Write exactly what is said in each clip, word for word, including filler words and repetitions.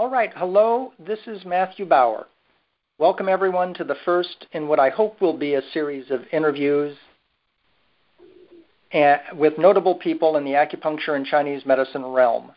All right, hello, this is Matthew Bauer. Welcome everyone to the first in what I hope will be a series of interviews with notable people in the acupuncture and Chinese medicine realm.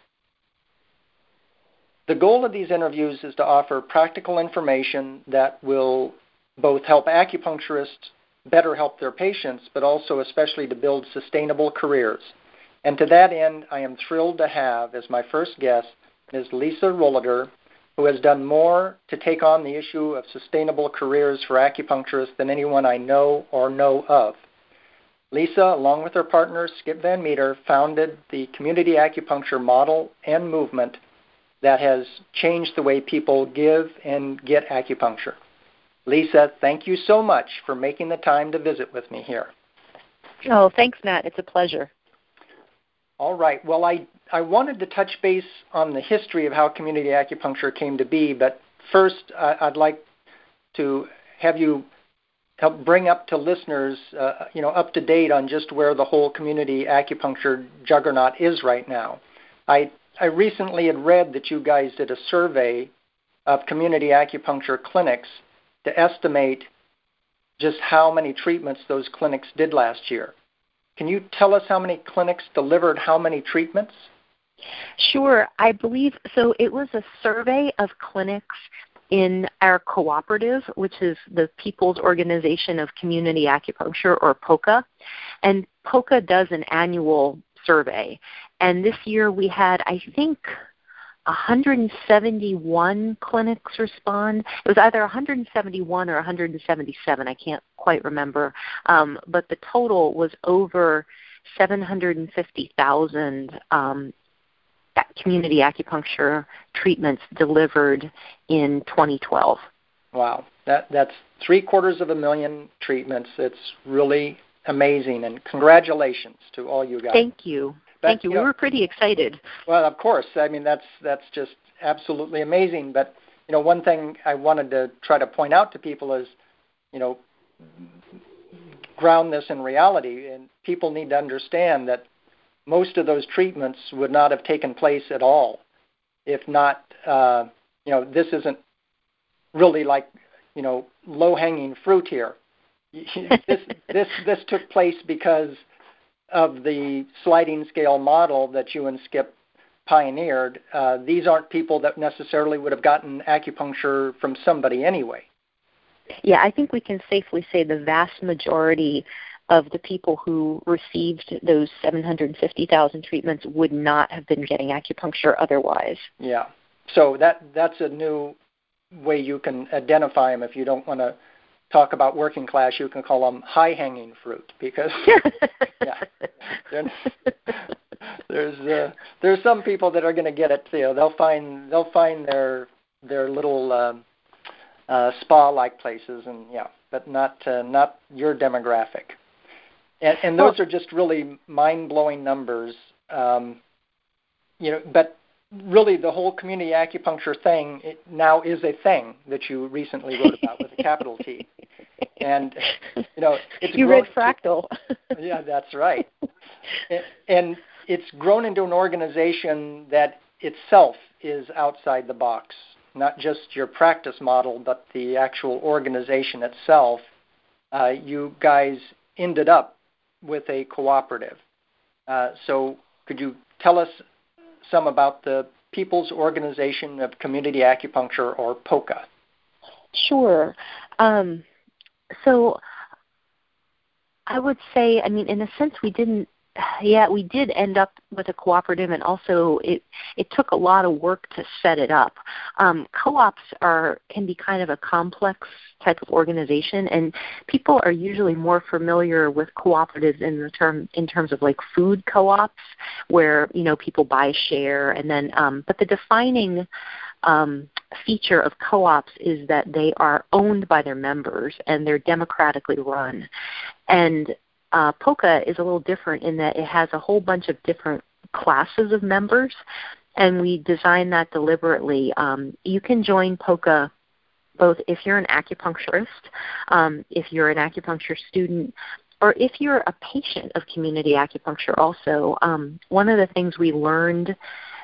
The goal of these interviews is to offer practical information that will both help acupuncturists better help their patients, but also especially to build sustainable careers. And to that end, I am thrilled to have as my first guest Miz Lisa Rohleder, who has done more to take on the issue of sustainable careers for acupuncturists than anyone I know or know of. Lisa, along with her partner Skip Van Meter, founded the community acupuncture model and movement that has changed the way people give and get acupuncture. Lisa, thank you so much for making the time to visit with me here. Oh, thanks, Matt. It's a pleasure. All right. Well, I, I wanted to touch base on the history of how community acupuncture came to be, but first uh, I'd like to have you help bring up to listeners, uh, you know, up to date on just where the whole community acupuncture juggernaut is right now. I I recently had read that you guys did a survey of community acupuncture clinics to estimate just how many treatments those clinics did last year. Can you tell us how many clinics delivered how many treatments? Sure. I believe, so it was a survey of clinics in our cooperative, which is the People's Organization of Community Acupuncture, or POCA. And POCA does an annual survey. And this year we had, I think, one hundred seventy-one clinics respond. It was either one hundred seventy-one or one hundred seventy-seven. I can't quite remember. Um, but the total was over seven hundred fifty thousand um, community acupuncture treatments delivered in twenty twelve. Wow. That, that's three quarters of a million treatments. It's really amazing. And congratulations to all you guys. Thank you. But, Thank you. you know, we were pretty excited. Well, of course. I mean, that's that's just absolutely amazing. But, you know, one thing I wanted to try to point out to people is, you know, ground this in reality. And people need to understand that most of those treatments would not have taken place at all if not, uh, you know, this isn't really like, you know, low-hanging fruit here. this, this, this took place because of the sliding scale model that you and Skip pioneered. Uh, these aren't people that necessarily would have gotten acupuncture from somebody anyway. Yeah, I think we can safely say the vast majority of the people who received those seven hundred fifty thousand treatments would not have been getting acupuncture otherwise. Yeah, so that that's a new way you can identify them. If you don't want to talk about working class, you can call them high-hanging fruit, because yeah, there's uh, there's some people that are going to get it. You know, they'll find they'll find their their little um, uh, spa-like places, and yeah, but not uh, not your demographic. And, and those are just really mind-blowing numbers. Um, you know, but really the whole community acupuncture thing it now is a thing that you recently wrote about with a capital T. And, you know, it's you grown, read Fractal. Yeah, that's right. And, and it's grown into an organization that itself is outside the box, not just your practice model, but the actual organization itself. Uh, you guys ended up with a cooperative. Uh, so could you tell us some about the People's Organization of Community Acupuncture, or POCA? Sure. Um, so I would say, I mean, in a sense, we didn't, yeah, we did end up with a cooperative, and also it, it took a lot of work to set it up. Um, co-ops are can be kind of a complex type of organization, and people are usually more familiar with cooperatives in the term in terms of like food co-ops, where you know people buy a share, and then um, but the defining um, feature of co-ops is that they are owned by their members and they're democratically run, and Uh, POCA is a little different in that it has a whole bunch of different classes of members, and we designed that deliberately. Um, you can join POCA both if you're an acupuncturist, um, if you're an acupuncture student, or if you're a patient of community acupuncture also. Um, one of the things we learned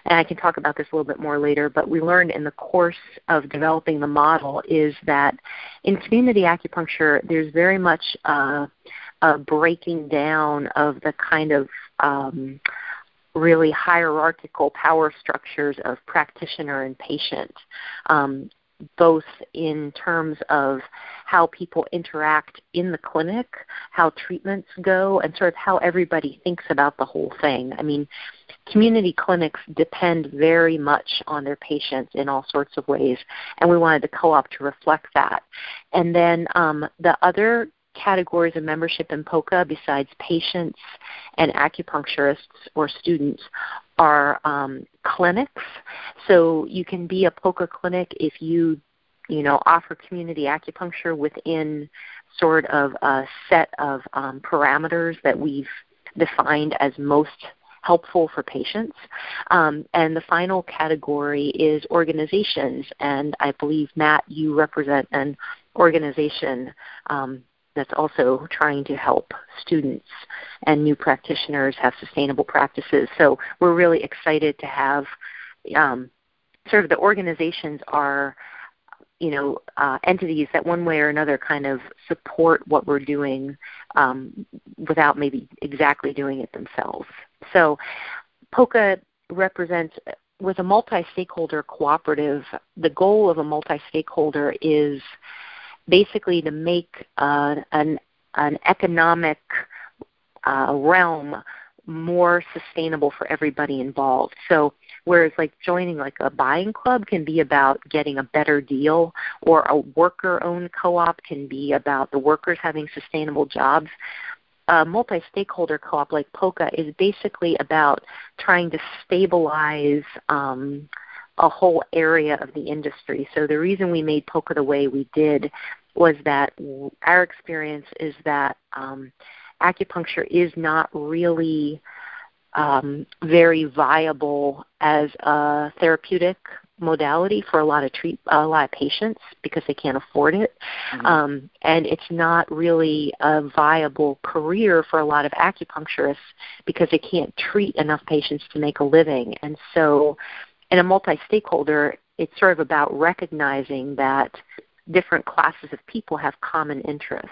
and I can talk about this a little bit more later, but we learned in the course of developing the model is that in community acupuncture, there's very much uh, a breaking down of the kind of um, really hierarchical power structures of practitioner and patient, um, both in terms of how people interact in the clinic, how treatments go, and sort of how everybody thinks about the whole thing. I mean, community clinics depend very much on their patients in all sorts of ways, and we wanted the co-op to reflect that. And then um, the other categories of membership in POCA, besides patients and acupuncturists or students, are um, clinics. So you can be a POCA clinic if you, you know, offer community acupuncture within sort of a set of um, parameters that we've defined as most helpful for patients. Um, and the final category is organizations. And I believe, Matt, you represent an organization um, that's also trying to help students and new practitioners have sustainable practices. So we're really excited to have um, sort of the organizations are, you know, uh, entities that one way or another kind of support what we're doing um, without maybe exactly doing it themselves. So POCA represents, with a multi-stakeholder cooperative, the goal of a multi-stakeholder is basically to make uh, an, an economic uh, realm more sustainable for everybody involved. So whereas like joining like a buying club can be about getting a better deal, or a worker-owned co-op can be about the workers having sustainable jobs, a multi-stakeholder co-op like POCA is basically about trying to stabilize um, a whole area of the industry. So the reason we made POCA the way we did was that our experience is that um, acupuncture is not really um, very viable as a therapeutic modality for a lot of treat a lot of patients because they can't afford it, mm-hmm. um, and it's not really a viable career for a lot of acupuncturists because they can't treat enough patients to make a living. And so, in a multi-stakeholder, it's sort of about recognizing that different classes of people have common interests.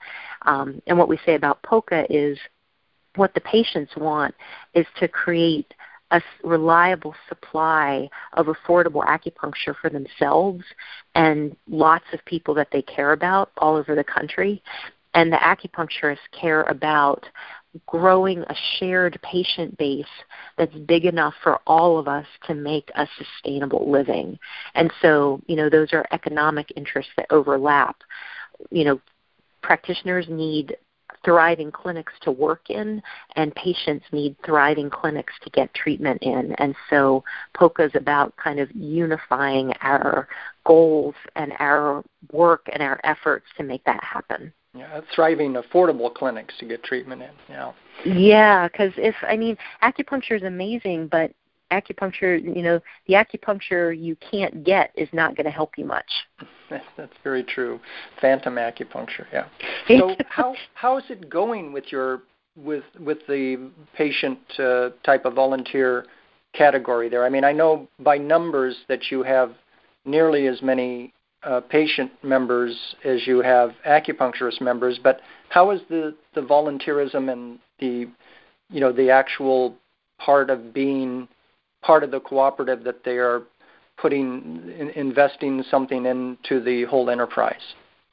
Um, and what we say about POCA is what the patients want is to create a reliable supply of affordable acupuncture for themselves and lots of people that they care about all over the country. And the acupuncturists care about growing a shared patient base that's big enough for all of us to make a sustainable living. And so, you know, those are economic interests that overlap. You know, practitioners need thriving clinics to work in, and patients need thriving clinics to get treatment in. And so POCA is about kind of unifying our goals and our work and our efforts to make that happen. Yeah, thriving, affordable clinics to get treatment in. Yeah. Yeah, because if I mean, acupuncture is amazing, but acupuncture, you know, the acupuncture you can't get is not going to help you much. That's very true. Phantom acupuncture. Yeah. So how how is it going with your with with the patient uh, type of volunteer category there? I mean, I know by numbers that you have nearly as many Uh, patient members as you have acupuncturist members, but how is the, the volunteerism and the, you know, the actual part of being part of the cooperative that they are putting, in, investing something into the whole enterprise?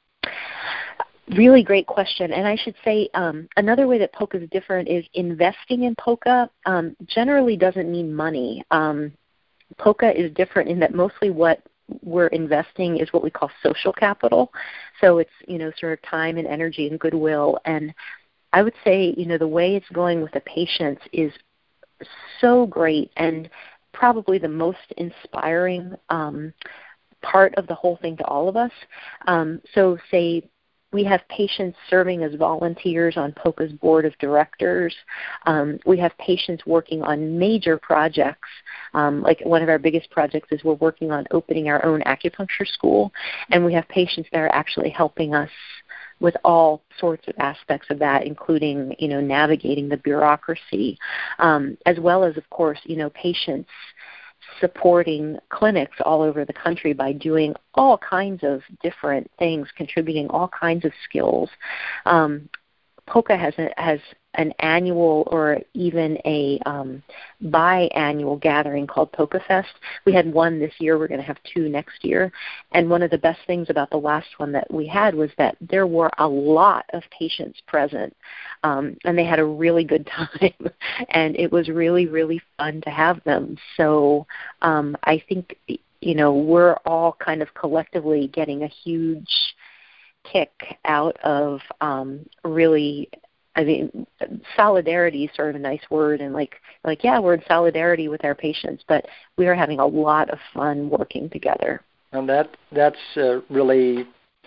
Really great question. And I should say um, another way that POCA is different is investing in POCA um, generally doesn't mean money. Um, POCA is different in that mostly what we're investing is what we call social capital. So it's, you know, sort of time and energy and goodwill. And I would say, you know, the way it's going with the patients is so great and probably the most inspiring um, part of the whole thing to all of us. Um, so say we have patients serving as volunteers on POCA's board of directors. Um, we have patients working on major projects. Um, like one of our biggest projects is we're working on opening our own acupuncture school, and we have patients that are actually helping us with all sorts of aspects of that, including, you know, navigating the bureaucracy, um, as well as, of course, you know, patients supporting clinics all over the country by doing all kinds of different things, contributing all kinds of skills. Um, POCA has a, has an annual or even a um, biannual gathering called POCA Fest. We had one this year. We're going to have two next year. And one of the best things about the last one that we had was that there were a lot of patients present, um, and they had a really good time. And it was really, really fun to have them. So um, I think, you know, we're all kind of collectively getting a huge kick out of um, really, I mean, solidarity is sort of a nice word, and like, like yeah, we're in solidarity with our patients, but we are having a lot of fun working together. And that that's uh, really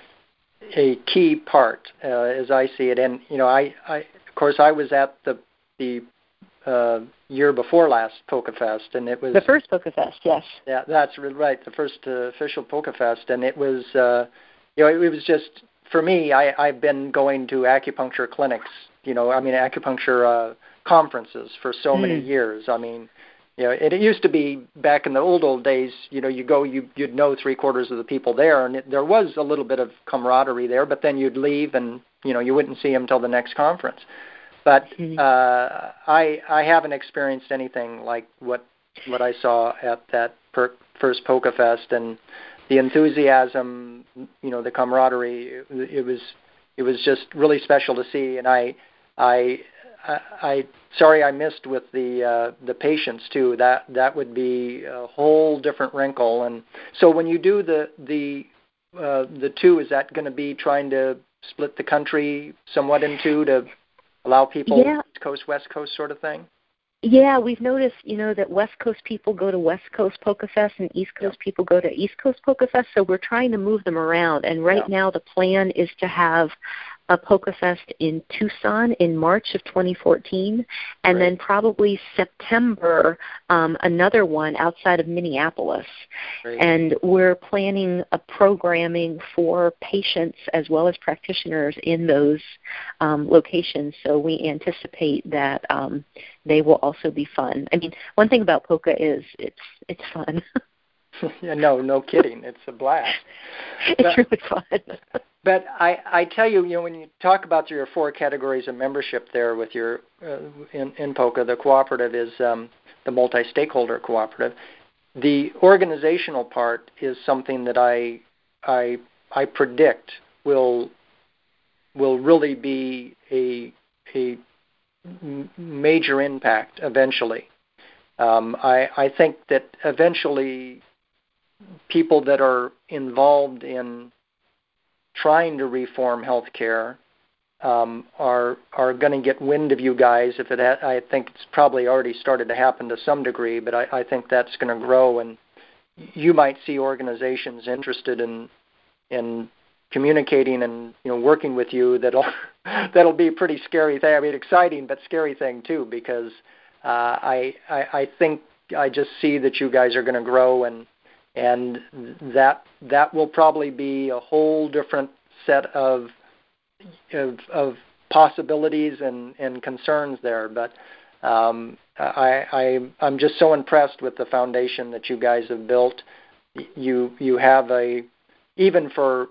a key part, uh, as I see it. And you know, I, I of course I was at the the uh, year before last POCA Fest, and it was the first POCA Fest. Yes. Yeah, that's right. The first uh, official POCA Fest, and it was. Uh, You know, it was just, for me, I, I've been going to acupuncture clinics, you know, I mean, acupuncture uh, conferences for so mm. many years. I mean, you know, it, it used to be back in the old, old days, you know, you go, you, you'd know three quarters of the people there, and it, there was a little bit of camaraderie there, but then you'd leave and, you know, you wouldn't see them until the next conference. But mm. uh, I I haven't experienced anything like what, what I saw at that per, first POCA Fest, and the enthusiasm, you know, the camaraderie, it, it was it was just really special to see. And I, I, I, I sorry I missed with the uh, the patients too. That that would be a whole different wrinkle. And so when you do the the uh, the two, is that going to be trying to split the country somewhat in two to allow people yeah. East Coast, West Coast sort of thing? Yeah, we've noticed, you know, that West Coast people go to West Coast POCA Fest and East Coast yeah. people go to East Coast POCA Fest, so we're trying to move them around. And right yeah. now the plan is to have a POCA Fest in Tucson in March of twenty fourteen, and right. then probably September, um, another one outside of Minneapolis. Right. And we're planning a programming for patients as well as practitioners in those um, locations, so we anticipate that um, they will also be fun. I mean, one thing about POCA is it's it's fun. yeah, no, no kidding. It's a blast. It's but, really fun. But I, I tell you, you know, when you talk about your four categories of membership there with your uh, in, in POCA, the cooperative is um, the multi-stakeholder cooperative. The organizational part is something that I I I predict will will really be a a major impact eventually. Um, I I think that eventually people that are involved in trying to reform healthcare um, are are going to get wind of you guys. If it, ha- I think it's probably already started to happen to some degree, but I, I think that's going to grow, and you might see organizations interested in in communicating and you know working with you. That'll that'll be a pretty scary thing. I mean, exciting but scary thing too, because uh, I, I I think I just see that you guys are going to grow, and and that that will probably be a whole different set of of, of possibilities and, and concerns there. But um, I, I I'm just so impressed with the foundation that you guys have built. You you have a even for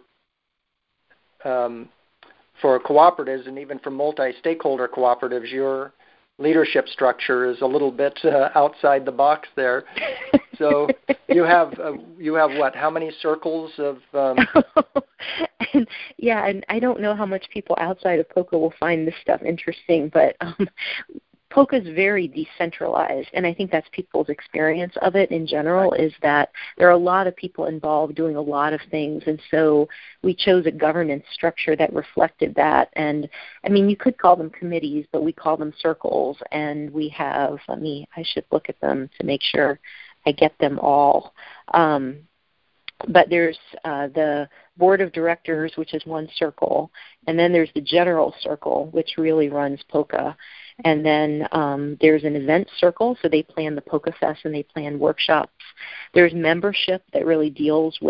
um, for cooperatives and even for multi-stakeholder cooperatives, your leadership structure is a little bit uh, outside the box there. So you have uh, you have what? How many circles of? Um... and, yeah, and I don't know how much people outside of POCA will find this stuff interesting, but um, POCA is very decentralized, and I think that's people's experience of it in general. Right. Is that there are a lot of people involved doing a lot of things, and so we chose a governance structure that reflected that. And I mean, you could call them committees, but we call them circles, and we have. Let me. I should look at them to make sure I get them all. Um, but there's uh, the board of directors, which is one circle, and then there's the general circle, which really runs POCA. And then um, there's an event circle, so they plan the POCA Fest and they plan workshops. There's membership that really deals with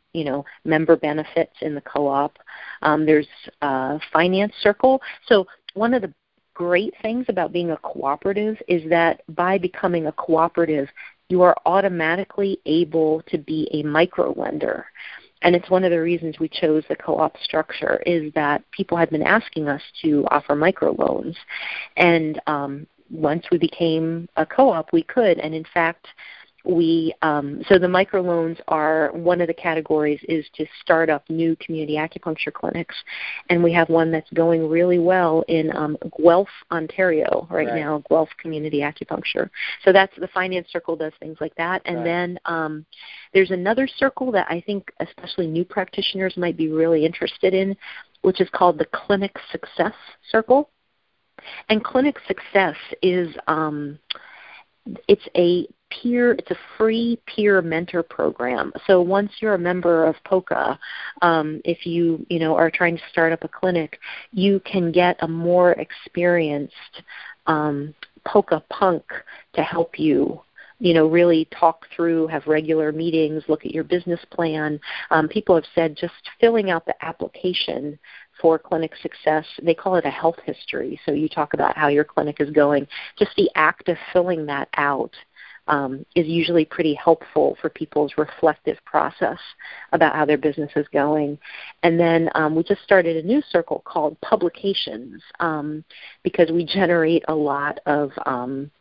you know, member benefits in the co-op. Um, there's uh, Finance Circle. So one of the great things about being a cooperative is that by becoming a cooperative, you are automatically able to be a micro-lender. And it's one of the reasons we chose the co-op structure is that people had been asking us to offer microloans. And um, once we became a co-op, we could. And in fact, we um, so the microloans are one of the categories is to start up new community acupuncture clinics. And we have one that's going really well in um, Guelph, Ontario right, right now, Guelph Community Acupuncture. So that's the Finance Circle does things like that. And right. then um, there's another circle that I think especially new practitioners might be really interested in, which is called the Clinic Success Circle. And Clinic Success is um, it's a peer, it's a free peer mentor program. So once you're a member of P O C A, um, if you you know are trying to start up a clinic, you can get a more experienced um, P O C A punk to help you. You know, really talk through, have regular meetings, look at your business plan. Um, people have said just filling out the application for Clinic Success, they call it a health history. So you talk about how your clinic is going. Just the act of filling that out um, is usually pretty helpful for people's reflective process about how their business is going. And then um, we just started a new circle called Publications um, because we generate a lot of um,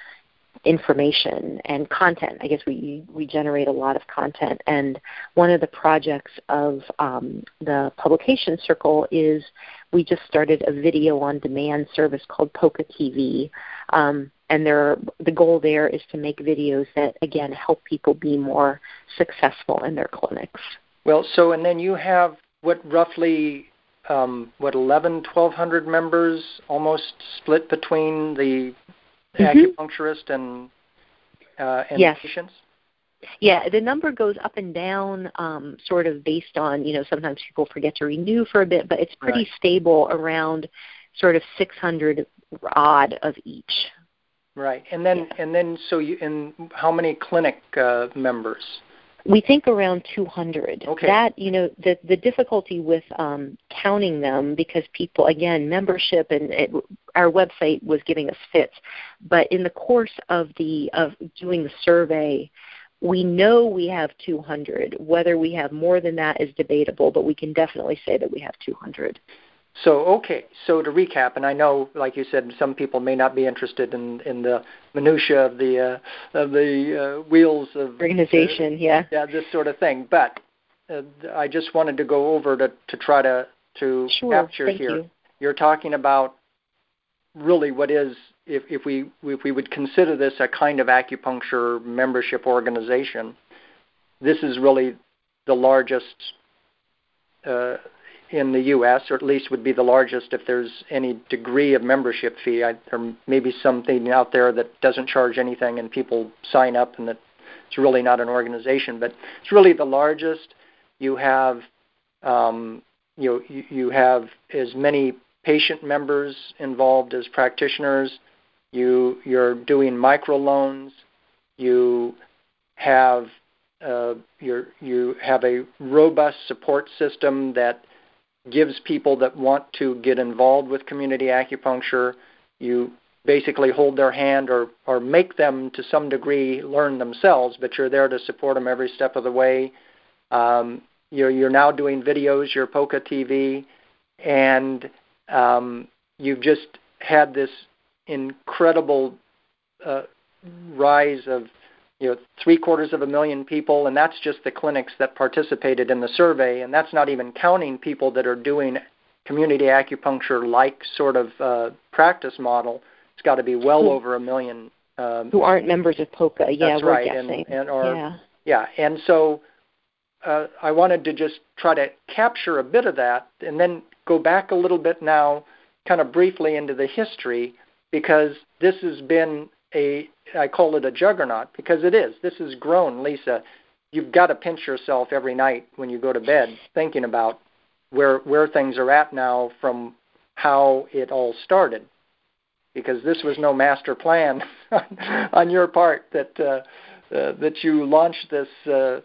information and content. I guess we we generate a lot of content, and one of the projects of um, the Publication Circle is we just started a video on demand service called P O C A T V, um, and there the goal there is to make videos that again help people be more successful in their clinics. Well, so and then you have what roughly um, what eleven, twelve hundred members, almost split between the Mm-hmm. acupuncturist and uh, and yes. patients? Yeah, the number goes up and down um, sort of based on, you know, sometimes people forget to renew for a bit, but it's pretty right. stable around sort of six hundred odd of each. Right. And then, yeah. and then so you, and how many clinic uh, members? We think around two hundred. Okay. That, you know, the the difficulty with um, counting them because people, again, membership and it, our website was giving us fits, but in the course of the of doing the survey, we know we have two hundred. Whether we have more than that is debatable, but we can definitely say that we have two hundred. So, okay, so to recap, and I know, like you said, some people may not be interested in, in the minutia of the uh, of the uh, wheels of organization, uh, yeah, yeah, this sort of thing. But uh, I just wanted to go over to, to try to to sure, capture thank here. You. You're talking about really what is, if, if we if we would consider this a kind of acupuncture membership organization, this is really the largest Uh, in the U S, or at least would be the largest if there's any degree of membership fee. I, there may be something out there that doesn't charge anything and people sign up and that it's really not an organization, but it's really the largest. You have um, you, you have as many patient members involved as practitioners. You, you're doing microloans. You have uh, you're, you have a robust support system that gives people that want to get involved with community acupuncture. You basically hold their hand or, or make them to some degree learn themselves, but you're there to support them every step of the way. Um, you're, you're now doing videos, your P O C A T V, and um, you've just had this incredible uh, rise of you know, three quarters of a million people, and that's just the clinics that participated in the survey, and that's not even counting people that are doing community acupuncture-like sort of uh, practice model. It's got to be well who, over a million. Um, who aren't members of P O C A, yeah, that's we're right. guessing. And, and or, yeah. yeah, and so uh, I wanted to just try to capture a bit of that and then go back a little bit now, kind of briefly into the history, because this has been a, I call it a juggernaut, because it is. This has grown, Lisa. You've got to pinch yourself every night when you go to bed thinking about where where things are at now from how it all started, because this was no master plan on your part that uh, uh, that you launched this uh,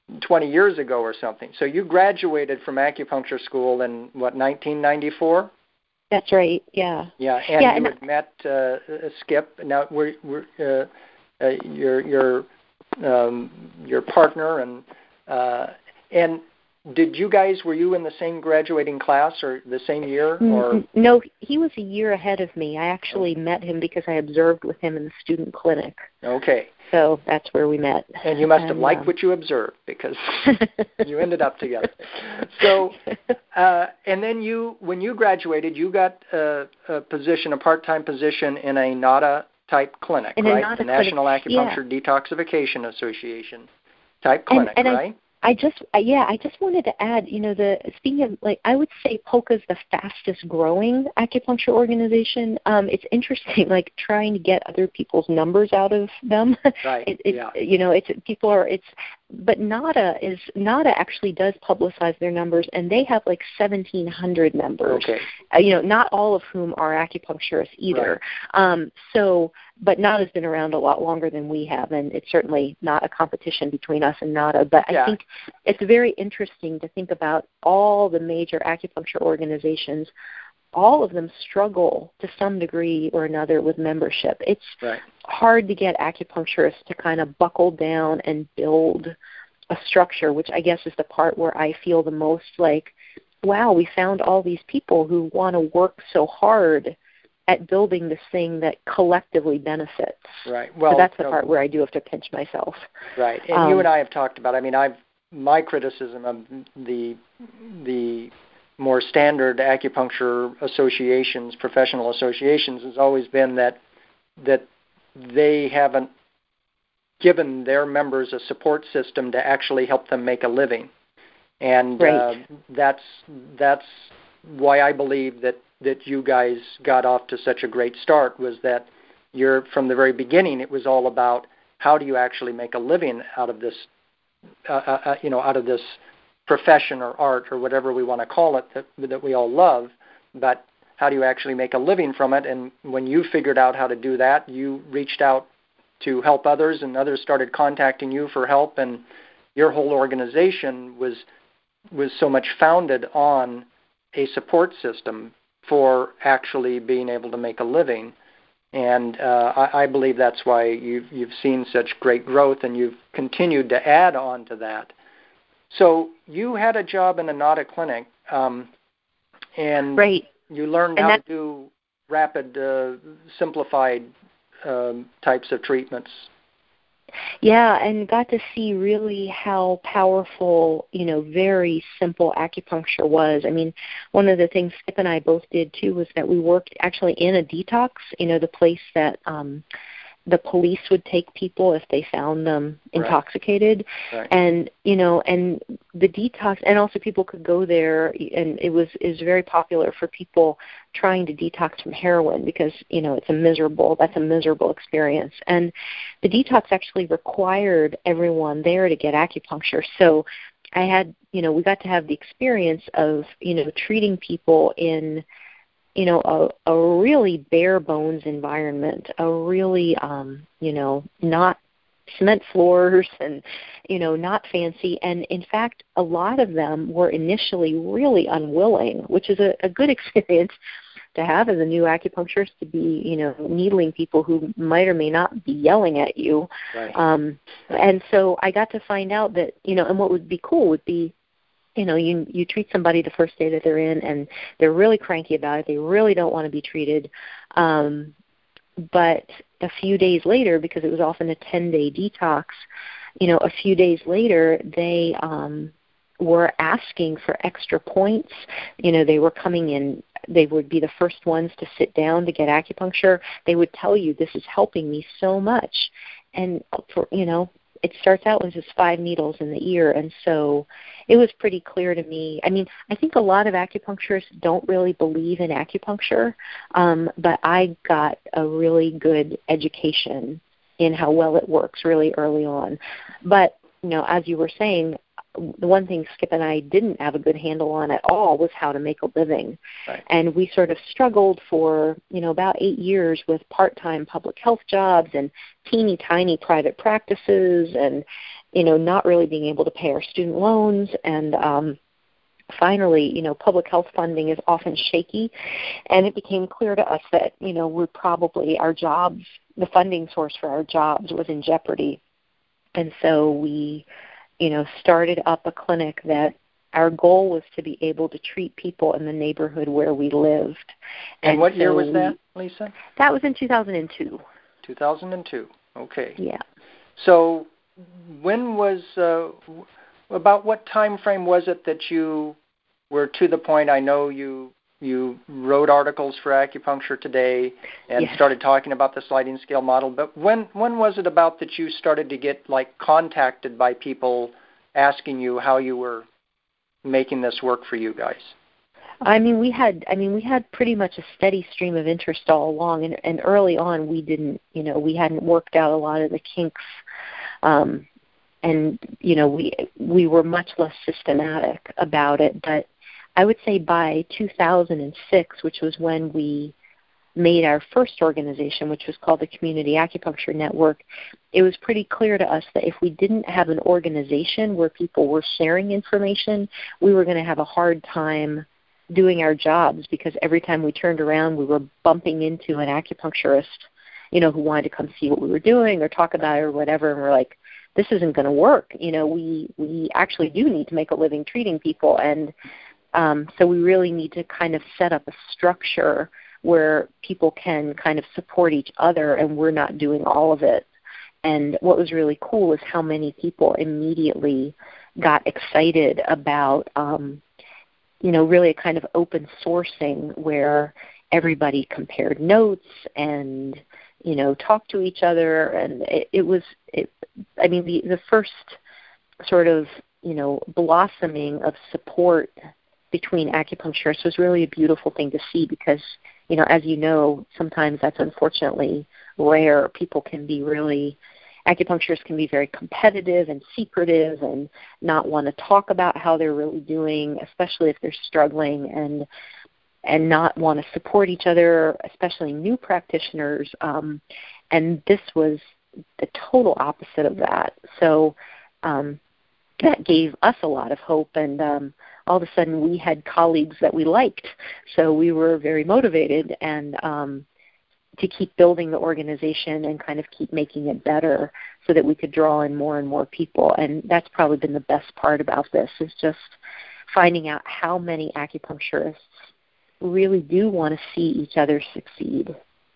twenty years ago or something. So you graduated from acupuncture school in, what, nineteen ninety-four? That's right, yeah. Yeah, and yeah, you and had met uh, Skip. Now, we're, we're, uh, uh, your your um, your partner, and uh, and did you guys, were you in the same graduating class or the same year? Or No, he was a year ahead of me. I actually okay. met him because I observed with him in the student clinic. Okay. So that's where we met. And you must have and, liked um, what you observed, because you ended up together. So, uh, and then you, when you graduated, you got a, a position, a part-time position in a NADA-type clinic, in right? A NADA the National clinic. Acupuncture yeah. Detoxification Association type clinic, and, and right? I, I just, yeah, I just wanted to add, you know, the speaking of, like, I would say P O C A is the fastest growing acupuncture organization. Um, it's interesting, like, trying to get other people's numbers out of them. Right. it, it, yeah. You know, it's people are, it's, but NADA is, NADA actually does publicize their numbers, and they have like seventeen hundred members. Okay. Uh, you know, not all of whom are acupuncturists either. Right. Um, so, but NADA's been around a lot longer than we have, and it's certainly not a competition between us and NADA. But yeah. I think it's very interesting to think about all the major acupuncture organizations. All of them struggle to some degree or another with membership. It's right. hard to get acupuncturists to kind of buckle down and build a structure, which I guess is the part where I feel the most like, wow, we found all these people who want to work so hard at building this thing that collectively benefits. Right. Well, so that's the no, part where I do have to pinch myself. Right. And um, you and I have talked about, I mean, I've, my criticism of the the more standard acupuncture associations, professional associations, has always been that that they haven't given their members a support system to actually help them make a living. And right. uh, that's that's why I believe that, that you guys got off to such a great start, was that you're, from the very beginning, it was all about how do you actually make a living out of this, uh, uh, you know, out of this profession or art or whatever we want to call it that, that we all love, but how do you actually make a living from it? And when you figured out how to do that, you reached out to help others, and others started contacting you for help, and your whole organization was was so much founded on a support system for actually being able to make a living. And uh, I, I believe that's why you've, you've seen such great growth, and you've continued to add on to that. So you had a job in a NADA clinic, um, and right. you learned and how that, to do rapid, uh, simplified um, types of treatments. Yeah, and got to see really how powerful, you know, very simple acupuncture was. I mean, one of the things Skip and I both did, too, was that we worked actually in a detox, you know, the place that um, the police would take people if they found them intoxicated. Right. Right. And, you know, and the detox, and also people could go there, and it was is very popular for people trying to detox from heroin because, you know, it's a miserable, that's a miserable experience. And the detox actually required everyone there to get acupuncture. So I had, you know, we got to have the experience of, you know, treating people in, you know, a, a really bare bones environment, a really, um, you know, not cement floors and, you know, not fancy. And in fact, a lot of them were initially really unwilling, which is a, a good experience to have as a new acupuncturist, to be, you know, needling people who might or may not be yelling at you. Right. Um, and so I got to find out that, you know, and what would be cool would be, you know, you you treat somebody the first day that they're in, and they're really cranky about it. They really don't want to be treated. Um, but a few days later, because it was often a ten-day detox, you know, a few days later, they um, were asking for extra points. You know, they were coming in. They would be the first ones to sit down to get acupuncture. They would tell you, this is helping me so much. And, for, you know, it starts out with just five needles in the ear, and so it was pretty clear to me. I mean, I think a lot of acupuncturists don't really believe in acupuncture, um, but I got a really good education in how well it works really early on. But, you know, as you were saying, the one thing Skip and I didn't have a good handle on at all was how to make a living. Right. And we sort of struggled for, you know, about eight years with part-time public health jobs and teeny tiny private practices and, you know, not really being able to pay our student loans. And um, finally, you know, public health funding is often shaky. And it became clear to us that, you know, we're probably, our jobs, the funding source for our jobs was in jeopardy. And so we, you know, started up a clinic that our goal was to be able to treat people in the neighborhood where we lived. And, and what so year was we, that, Lisa? That was in two thousand two. two thousand two. Okay. Yeah. So when was, uh, about what time frame was it that you were to the point, I know you you wrote articles for Acupuncture Today and yes. started talking about the sliding scale model, but when when was it about that you started to get like contacted by people asking you how you were making this work for you guys? I mean, we had I mean, we had pretty much a steady stream of interest all along, and, and early on we didn't, you know, we hadn't worked out a lot of the kinks, um, and, you know, we we were much less systematic about it, but I would say by two thousand six, which was when we made our first organization, which was called the Community Acupuncture Network, it was pretty clear to us that if we didn't have an organization where people were sharing information, we were going to have a hard time doing our jobs, because every time we turned around, we were bumping into an acupuncturist, you know, who wanted to come see what we were doing or talk about it or whatever, and we're like, this isn't going to work. You know, we, we actually do need to make a living treating people, and Um, so we really need to kind of set up a structure where people can kind of support each other and we're not doing all of it. And what was really cool was how many people immediately got excited about, um, you know, really a kind of open sourcing where everybody compared notes and, you know, talked to each other. And it, it was, it, I mean, the, the first sort of, you know, blossoming of support between acupuncturists was really a beautiful thing to see, because, you know, as you know, sometimes that's unfortunately rare. People can be really, acupuncturists can be very competitive and secretive and not want to talk about how they're really doing, especially if they're struggling, and and not want to support each other, especially new practitioners. Um, and this was the total opposite of that. So um, that gave us a lot of hope, and um, all of a sudden we had colleagues that we liked, so we were very motivated and um, to keep building the organization and kind of keep making it better so that we could draw in more and more people. And that's probably been the best part about this, is just finding out how many acupuncturists really do want to see each other succeed.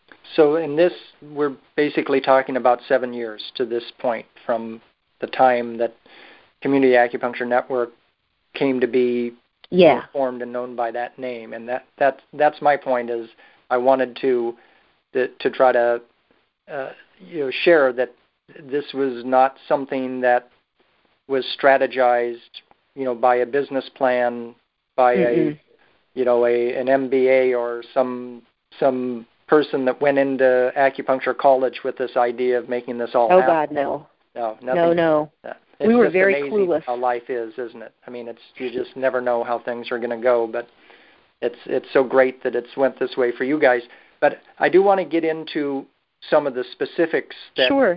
So in this, we're basically talking about seven years to this point from the time that Community Acupuncture Network came to be yeah. formed and known by that name. And that, that that's my point, is I wanted to to, to try to uh, you know, share that this was not something that was strategized, you know, by a business plan, by Mm-mm. a you know a an M B A or some some person that went into acupuncture college with this idea of making this all oh happen. God, no. No, nothing. No, no. It's we were just very amazing clueless. how life is, isn't it? I mean, it's you just never know how things are going to go, but it's it's so great that it's went this way for you guys. But I do want to get into some of the specifics that sure.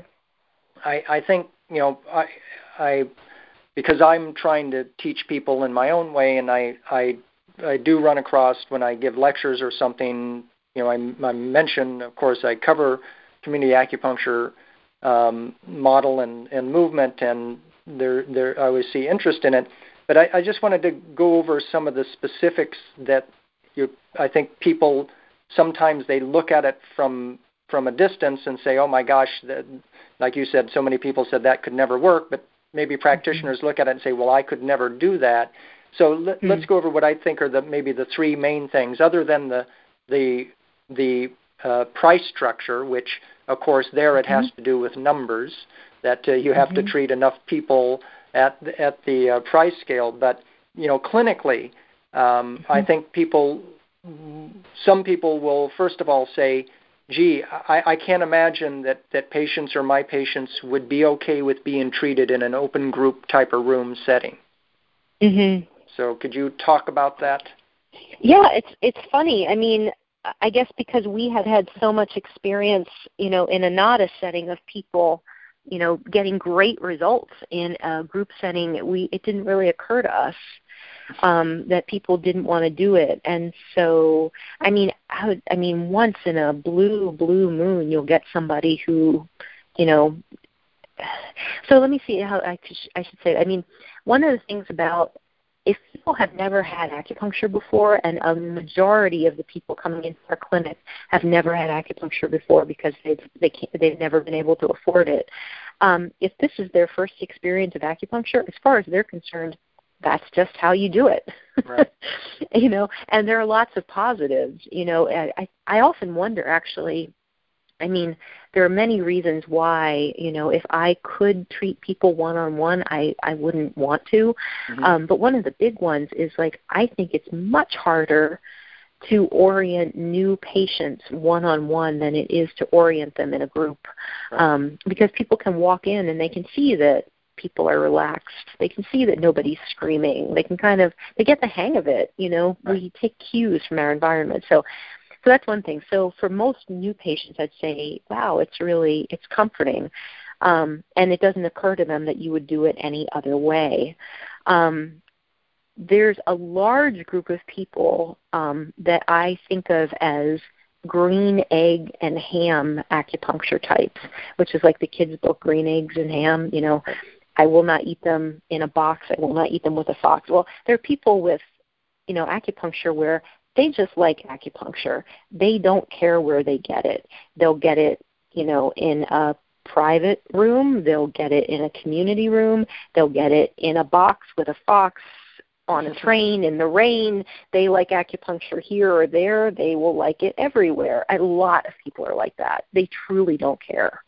I, I think, you know, I I because I'm trying to teach people in my own way, and I I I do run across when I give lectures or something, you know, I, I mention, of course, I cover community acupuncture um, model and, and movement, and there, there, I always see interest in it. But I, I just wanted to go over some of the specifics that you, I think people sometimes they look at it from from a distance and say, oh my gosh, that, like you said, so many people said that could never work, but maybe practitioners mm-hmm. look at it and say, well, I could never do that. So let, mm-hmm. let's go over what I think are the maybe the three main things, other than the the the uh, price structure, which of course there it mm-hmm. has to do with numbers, that uh, you have mm-hmm. to treat enough people at the, at the uh, price scale. But you know, clinically, um, mm-hmm. I think people, some people will first of all say, gee, I, I can't imagine that, that patients or my patients would be okay with being treated in an open group type of room setting. Mhm. So could you talk about that? Yeah, it's it's funny. I mean, I guess because we had had so much experience, you know, in a NADA setting of people, you know, getting great results in a group setting, we it didn't really occur to us um, that people didn't want to do it. And so, I mean, I, would, I mean, once in a blue blue moon, you'll get somebody who, you know. So let me see how I, I should say it. I mean, one of the things about if people have never had acupuncture before, and a majority of the people coming into our clinic have never had acupuncture before because they've they can't, they've never been able to afford it. Um, if this is their first experience of acupuncture, as far as they're concerned, that's just how you do it. Right. You know, and there are lots of positives. You know, I I often wonder actually. I mean, there are many reasons why, you know, if I could treat people one-on-one, I, I wouldn't want to. Mm-hmm. Um, but one of the big ones is, like, I think it's much harder to orient new patients one-on-one than it is to orient them in a group. Right. Um, because people can walk in and they can see that people are relaxed. They can see that nobody's screaming. They can kind of, they get the hang of it, you know. Right. We take cues from our environment. So So that's one thing. So for most new patients, I'd say, wow, it's really, it's comforting. Um, and it doesn't occur to them that you would do it any other way. Um, there's a large group of people um, that I think of as green egg and ham acupuncture types, which is like the kids' book, Green Eggs and Ham. You know, I will not eat them in a box. I will not eat them with a fox. Well, there are people with, you know, acupuncture where they just like acupuncture. They don't care where they get it. They'll get it, you know, in a private room. They'll get it in a community room. They'll get it in a box with a fox on a train in the rain. They like acupuncture here or there. They will like it everywhere. A lot of people are like that. They truly don't care.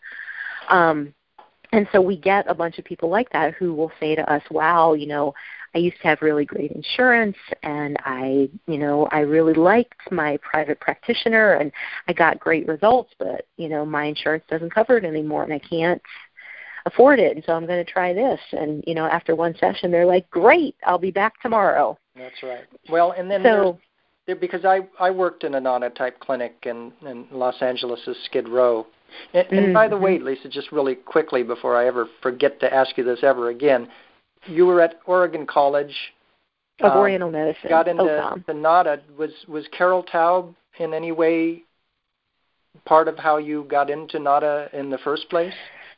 Um, and so we get a bunch of people like that who will say to us, wow, you know, I used to have really great insurance, and I, you know, I really liked my private practitioner, and I got great results, but, you know, my insurance doesn't cover it anymore, and I can't afford it, and so I'm going to try this. And, you know, after one session, they're like, great, I'll be back tomorrow. That's right. Well, and then so, there, because I, I worked in a NADA-type clinic in, in Los Angeles' Skid Row. And, and mm-hmm. by the way, Lisa, just really quickly before I ever forget to ask you this ever again, you were at Oregon College. Of um, Oriental Medicine. Got into the NADA. Was, was Carol Taub in any way part of how you got into NADA in the first place?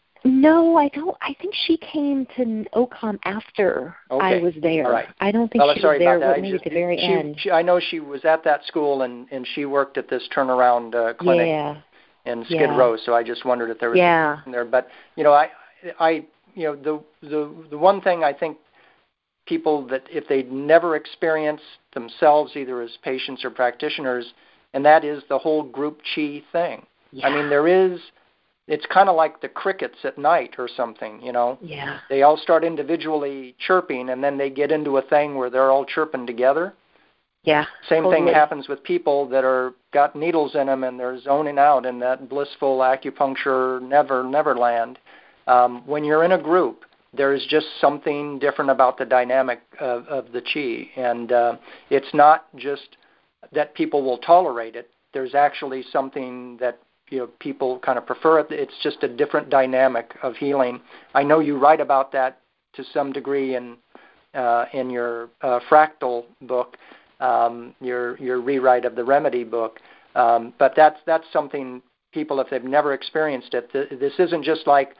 No, I don't. I think she came to O C O M after okay. I was there. All right. I don't think well, she sorry was there about that. maybe just, at the very she, end. She, I know she was at that school, and, and she worked at this turnaround uh, clinic yeah. in Skid yeah. Row, so I just wondered if there was yeah. something there. But, you know, I, I, you know, the, the, the one thing I think people that if they never experienced themselves either as patients or practitioners, and that is the whole group chi thing. Yeah. I mean, there is, it's kind of like the crickets at night or something, you know. Yeah. They all start individually chirping, and then they get into a thing where they're all chirping together. Yeah. Same totally. thing happens with people that are got needles in them and they're zoning out in that blissful acupuncture never, never land. Um, when you're in a group, there is just something different about the dynamic of, of the chi. And uh, it's not just that people will tolerate it. There's actually something that, you know, people kind of prefer it. It's just a different dynamic of healing. I know you write about that to some degree in uh, in your uh, Fractal book, um, your your rewrite of the Remedy book. Um, but that's that's something people, if they've never experienced it, th- this isn't just like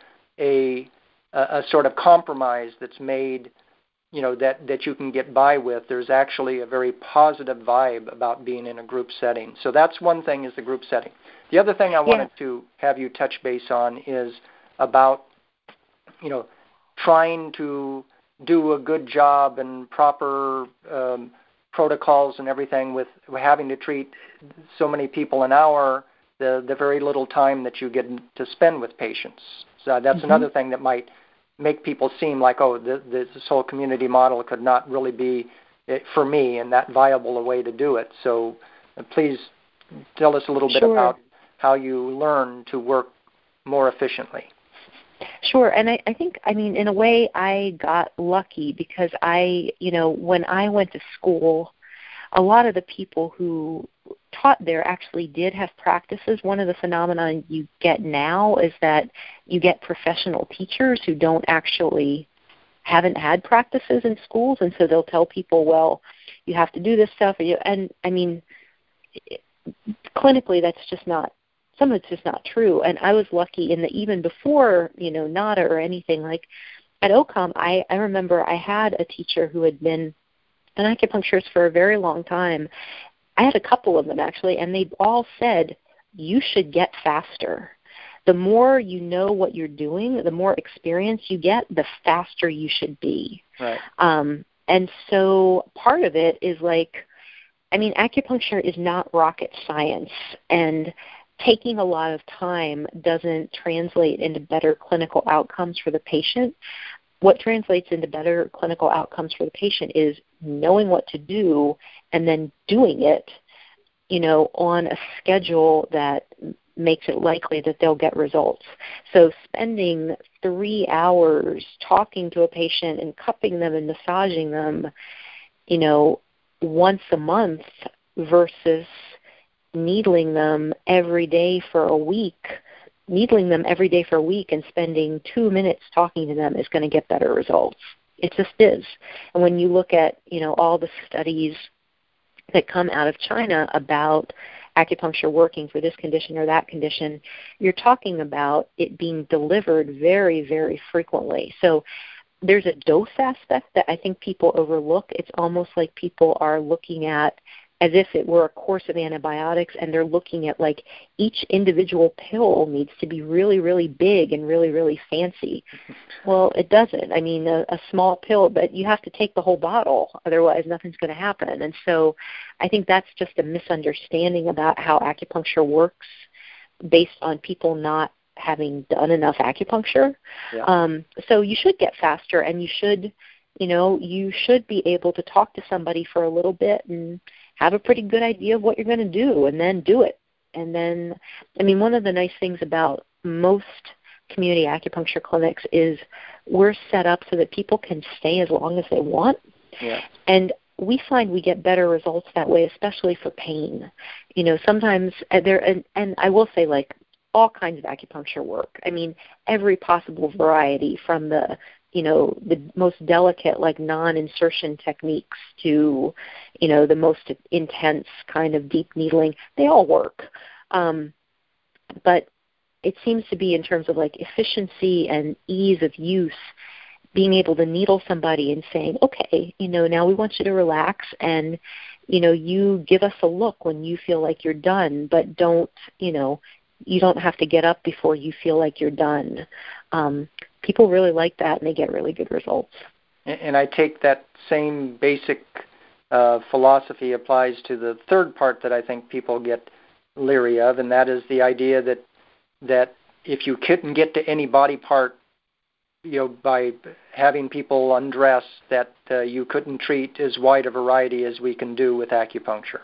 a a sort of compromise that's made, you know, that, that you can get by with. There's actually a very positive vibe about being in a group setting. So that's one thing, is the group setting. The other thing I wanted yeah. to have you touch base on is about, you know, trying to do a good job and proper um, protocols and everything with having to treat so many people an hour, the, the very little time that you get to spend with patients. So that's mm-hmm. another thing that might make people seem like, oh, this, this whole community model could not really be, for me, and that viable a way to do it. So uh, please tell us a little bit sure. about how you learn to work more efficiently. Sure, and I, I think, I mean, in a way, I got lucky because I, you know, when I went to school, a lot of the people who taught there actually did have practices. One of the phenomena you get now is that you get professional teachers who don't actually, haven't had practices in schools, and so they'll tell people, well, you have to do this stuff. And, I mean, clinically, that's just not, some of it's just not true. And I was lucky in that even before, you know, NADA or anything, like at O C O M, I, I remember I had a teacher who had been an acupuncturist for a very long time. I had a couple of them, actually, and they all said, you should get faster. The more you know what you're doing, the more experience you get, the faster you should be. Right. Um, and so part of it is like, I mean, acupuncture is not rocket science, and taking a lot of time doesn't translate into better clinical outcomes for the patient. What translates into better clinical outcomes for the patient is knowing what to do and then doing it, you know, on a schedule that makes it likely that they'll get results. So spending three hours talking to a patient and cupping them and massaging them, you know, once a month versus needling them every day for a week, needling them every day for a week and spending two minutes talking to them is going to get better results. It just is. And when you look at, you know, all the studies that come out of China about acupuncture working for this condition or that condition, you're talking about it being delivered very, very frequently. So there's a dose aspect that I think people overlook. It's almost like people are looking at as if it were a course of antibiotics, and they're looking at like each individual pill needs to be really, really big and really, really fancy. Well, it doesn't. I mean, a, a small pill, but you have to take the whole bottle, otherwise nothing's going to happen. And so I think that's just a misunderstanding about how acupuncture works based on people not having done enough acupuncture. Yeah. Um, so you should get faster, and you should, you know, you should be able to talk to somebody for a little bit and have a pretty good idea of what you're going to do, and then do it. And then, I mean, one of the nice things about most community acupuncture clinics is we're set up so that people can stay as long as they want. Yeah. And we find we get better results that way, especially for pain. You know, sometimes there, and, and I will say, like, all kinds of acupuncture work. I mean, every possible variety, from the, you know, the most delicate, like, non-insertion techniques to, you know, the most intense kind of deep needling, they all work. Um, but it seems to be, in terms of, like, efficiency and ease of use, being able to needle somebody and saying, okay, you know, now we want you to relax, and, you know, you give us a look when you feel like you're done, but don't, you know, you don't have to get up before you feel like you're done. Um, people really like that, and they get really good results. And I take that same basic uh, philosophy applies to the third part that I think people get leery of, and that is the idea that that if you couldn't get to any body part, you know, by having people undress, that uh, you couldn't treat as wide a variety as we can do with acupuncture.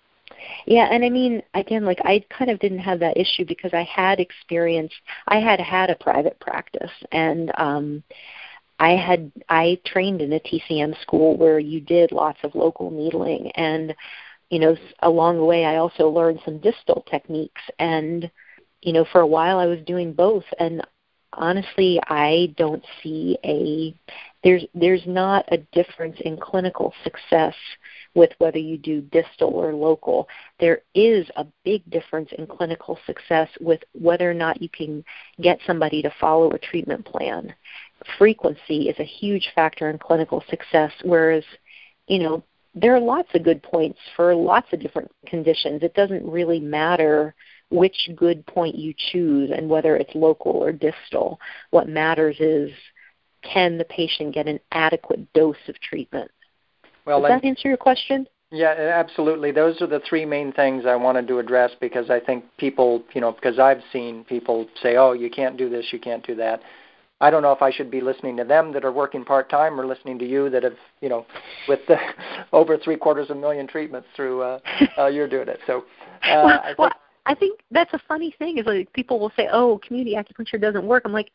Yeah, and I mean, again, like, I kind of didn't have that issue because I had experience. I had had a private practice, and um, I had I trained in a T C M school where you did lots of local needling, and, you know, along the way I also learned some distal techniques, and, you know, for a while I was doing both, and honestly, I don't see a there's there's not a difference in clinical success with whether you do distal or local. There is a big difference in clinical success with whether or not you can get somebody to follow a treatment plan. Frequency is a huge factor in clinical success, whereas, you know, there are lots of good points for lots of different conditions. It doesn't really matter which good point you choose and whether it's local or distal. What matters is, can the patient get an adequate dose of treatment? Well, Does that answer your question? Yeah, absolutely. Those are the three main things I wanted to address, because I think people, you know, because I've seen people say, oh, you can't do this, you can't do that. I don't know if I should be listening to them that are working part-time or listening to you that have, you know, with the over three-quarters of a million treatments through, uh, uh, you're doing it. So uh, well, I think... Well, I think that's a funny thing is, like, people will say, oh, community acupuncture doesn't work. I'm like,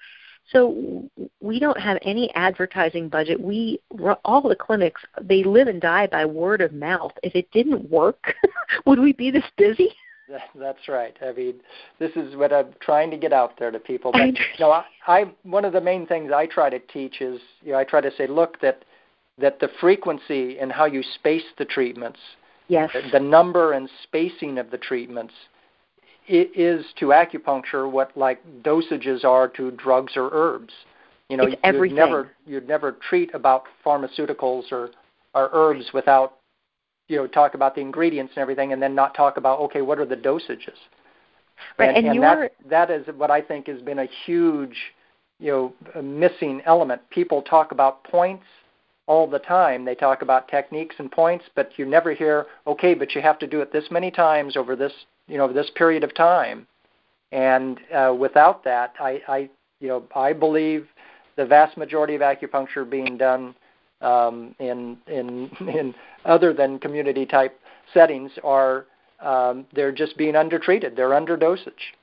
So we don't have any advertising budget. We all the clinics, they live and die by word of mouth. If it didn't work, would we be this busy? That's right. I mean, this is what I'm trying to get out there to people. But you know, I, I one of the main things I try to teach is, you know, I try to say, look, that that the frequency and how you space the treatments, yes, the, the number and spacing of the treatments, it is to acupuncture what like dosages are to drugs or herbs. You know, it's you'd everything. never you'd never treat about pharmaceuticals or, or herbs without, you know, talk about the ingredients and everything, and then not talk about, okay, what are the dosages? Right, and, and, and you're... that that is what I think has been a huge, you know, missing element. People talk about points all the time. They talk about techniques and points, but you never hear, okay, but you have to do it this many times over this, you know, this period of time. And uh, without that, I, I, you know, I believe the vast majority of acupuncture being done um, in in in other than community type settings are um, they're just being undertreated. They're under dosage.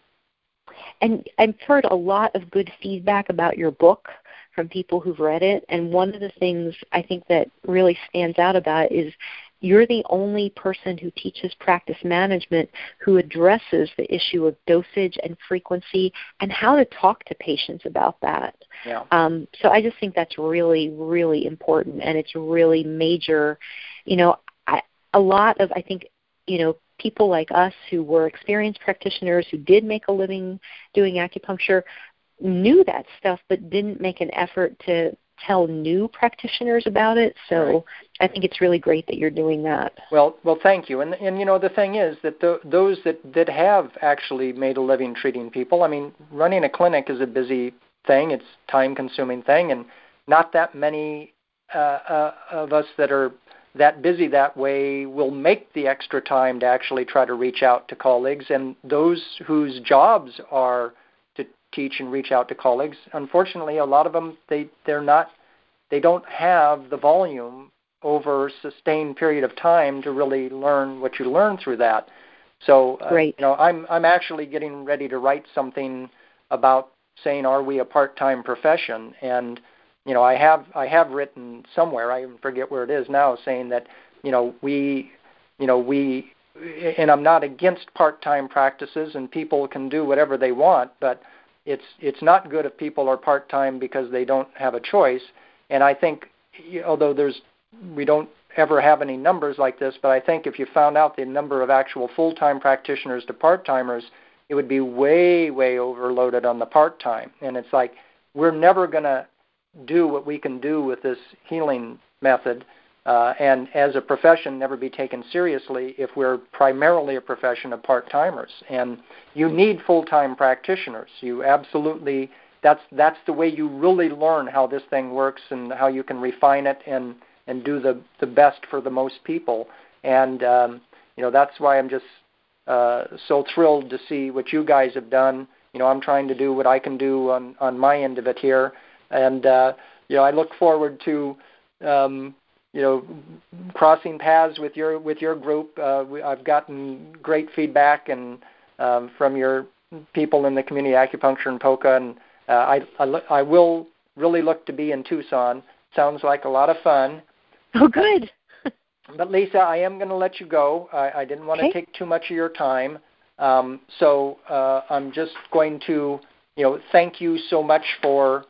And I've heard a lot of good feedback about your book from people who've read it. And one of the things I think that really stands out about it is you're the only person who teaches practice management who addresses the issue of dosage and frequency and how to talk to patients about that. Yeah. Um, so I just think that's really, really important, and it's really major. You know, I, a lot of, I think, you know, people like us who were experienced practitioners who did make a living doing acupuncture knew that stuff but didn't make an effort to tell new practitioners about it. So right. I think it's really great that you're doing that. Well, well, thank you. And and you know, the thing is that the, those that, that have actually made a living treating people, I mean, running a clinic is a busy thing. It's a time-consuming thing, and not that many uh, uh, of us that are that busy that way will make the extra time to actually try to reach out to colleagues. And those whose jobs are to teach and reach out to colleagues, unfortunately, a lot of them, they, they're not, they don't have the volume over a sustained period of time to really learn what you learn through that. So, uh, you know, I'm I'm actually getting ready to write something about saying, are we a part-time profession? And you know, I have I have written somewhere, I even forget where it is now, saying that, you know, we, you know, we, and I'm not against part-time practices, and people can do whatever they want, but it's it's not good if people are part-time because they don't have a choice. And I think, although there's we don't ever have any numbers like this, but I think if you found out the number of actual full-time practitioners to part-timers, it would be way, way overloaded on the part-time. And it's like, we're never going to do what we can do with this healing method uh, and as a profession never be taken seriously if we're primarily a profession of part-timers. And you need full-time practitioners. You absolutely, that's that's the way you really learn how this thing works and how you can refine it and, and do the, the best for the most people. And, um, you know, that's why I'm just uh, so thrilled to see what you guys have done. You know, I'm trying to do what I can do on, on my end of it here. And, uh, you know, I look forward to, um, you know, crossing paths with your with your group. Uh, we, I've gotten great feedback and um, from your people in the community acupuncture in Poca, and uh, I, I, I will really look to be in Tucson. Sounds like a lot of fun. Oh, good. But, Lisa, I am going to let you go. I, I didn't want okay. to take too much of your time. Um, so uh, I'm just going to, you know, thank you so much for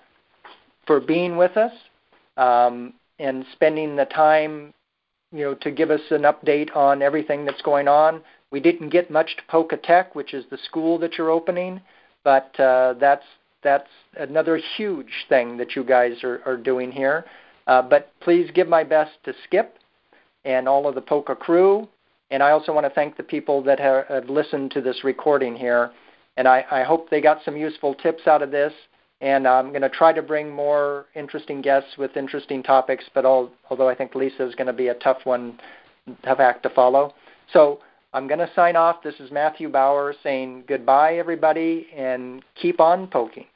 for being with us um, and spending the time, you know, to give us an update on everything that's going on. We didn't get much to Poca Tech, which is the school that you're opening, but uh, that's that's another huge thing that you guys are, are doing here. Uh, but please give my best to Skip and all of the Poca crew. And I also want to thank the people that have, have listened to this recording here. And I, I hope they got some useful tips out of this. And I'm going to try to bring more interesting guests with interesting topics, but all, although I think Lisa is going to be a tough one, tough act to follow. So I'm going to sign off. This is Matthew Bauer saying goodbye, everybody, and keep on poking.